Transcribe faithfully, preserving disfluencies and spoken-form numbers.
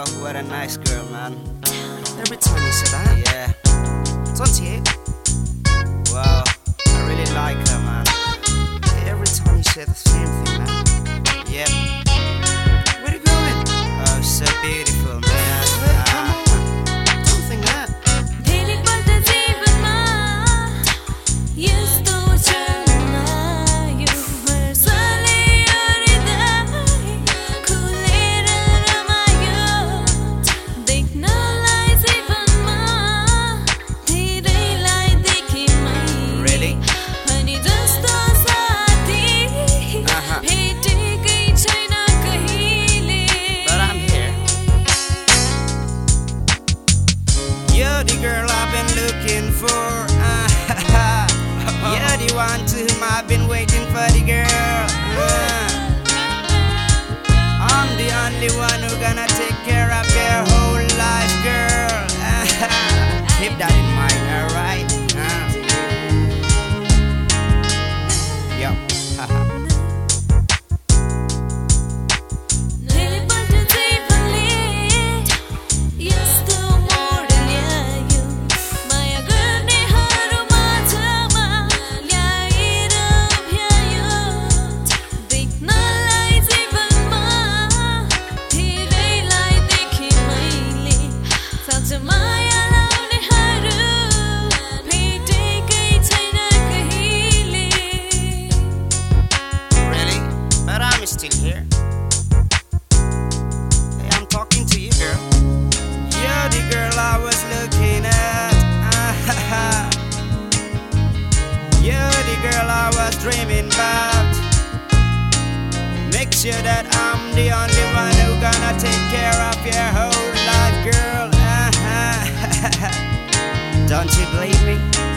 what a nice girl, man. Every time you say that, Yeah, don't you? wow, I really like her, man. Every time you say the same thing, man. Yep, Where you going? oh, so beautiful, man. Hey, come Ah, on. Don't think that. Daily but the even ma used to chana you sale yori dai kulera ramayo dekhna lai even ma tere lai dekhi mai really? pani jasto saathi Uh-huh. bhete kai chaina kahile But I'm here. You're the girl I've been looking for. Ah, you're the one to whom I've been waiting for, the girl. Ah, I'm the only one who gonna take care of your whole life, girl. Ah, keep that in mind, alright? Ah. Yup. Daily but the even late used to more ल्यायो माया गर्ने हरू माझमा ल्याएर भ्यायो देख्नलाई जीवनमा धेरैलाई देखेँ मैले साँच्च माया लाउनेहरू भेटेकै छैन कहिले Really? But I'm still here. Hey, I'm talking to you, girl. You're the girl I was looking at. Ah, you're the girl I was dreaming about. Make sure that I'm the only one who gonna take care of your whole life, girl. Ah, don't you believe me?